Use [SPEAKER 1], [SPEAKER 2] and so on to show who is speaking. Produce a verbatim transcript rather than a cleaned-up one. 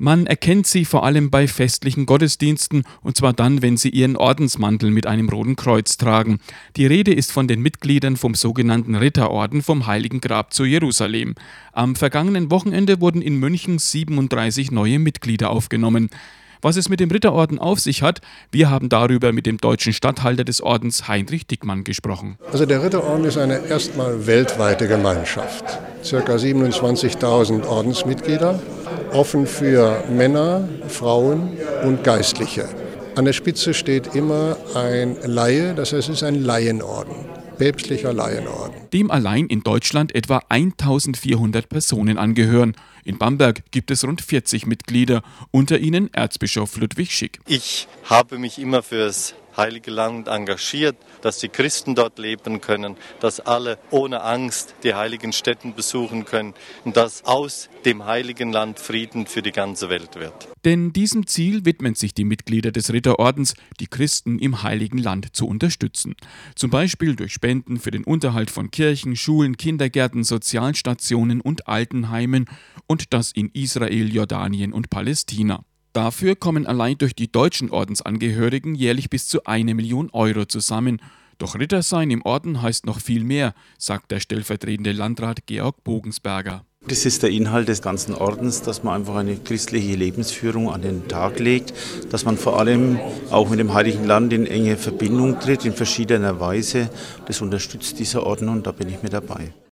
[SPEAKER 1] Man erkennt sie vor allem bei festlichen Gottesdiensten, und zwar dann, wenn sie ihren Ordensmantel mit einem roten Kreuz tragen. Die Rede ist von den Mitgliedern vom sogenannten Ritterorden vom Heiligen Grab zu Jerusalem. Am vergangenen Wochenende wurden in München siebenunddreißig neue Mitglieder aufgenommen. Was es mit dem Ritterorden auf sich hat, wir haben darüber mit dem deutschen Statthalter des Ordens Heinrich Dickmann gesprochen.
[SPEAKER 2] Also der Ritterorden ist eine erstmal weltweite Gemeinschaft. Circa siebenundzwanzigtausend Ordensmitglieder, offen für Männer, Frauen und Geistliche. An der Spitze steht immer ein Laie, das heißt, es ist ein Laienorden. Päpstlicher Laienorden.
[SPEAKER 1] Dem allein in Deutschland etwa eintausendvierhundert Personen angehören. In Bamberg gibt es rund vierzig Mitglieder, unter ihnen Erzbischof Ludwig Schick.
[SPEAKER 3] Ich habe mich immer fürs Heilige Land engagiert, dass die Christen dort leben können, dass alle ohne Angst die heiligen Stätten besuchen können und dass aus dem Heiligen Land Frieden für die ganze Welt wird.
[SPEAKER 1] Denn diesem Ziel widmen sich die Mitglieder des Ritterordens, die Christen im Heiligen Land zu unterstützen. Zum Beispiel durch Spenden für den Unterhalt von Kirchen, Schulen, Kindergärten, Sozialstationen und Altenheimen und das in Israel, Jordanien und Palästina. Dafür kommen allein durch die deutschen Ordensangehörigen jährlich bis zu eine Million Euro zusammen. Doch Ritter sein im Orden heißt noch viel mehr, sagt der stellvertretende Landrat Georg Bogensberger.
[SPEAKER 4] Das ist der Inhalt des ganzen Ordens, dass man einfach eine christliche Lebensführung an den Tag legt, dass man vor allem auch mit dem Heiligen Land in enge Verbindung tritt, in verschiedener Weise. Das unterstützt dieser Orden und da bin ich mit dabei.